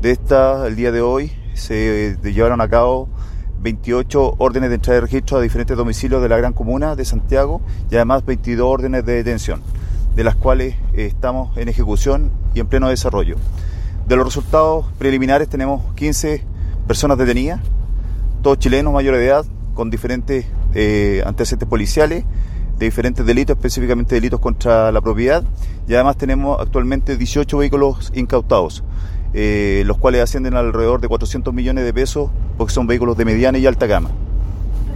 el día de hoy se llevaron a cabo 28 órdenes de entrada de registro a diferentes domicilios de la gran comuna de Santiago y además 22 órdenes de detención, de las cuales estamos en ejecución y en pleno desarrollo. De los resultados preliminares tenemos 15 personas detenidas, todos chilenos mayores de edad, con diferentes antecedentes policiales, de diferentes delitos, específicamente delitos contra la propiedad, y además tenemos actualmente 18 vehículos incautados, los cuales ascienden alrededor de 400 millones de pesos, porque son vehículos de mediana y alta gama.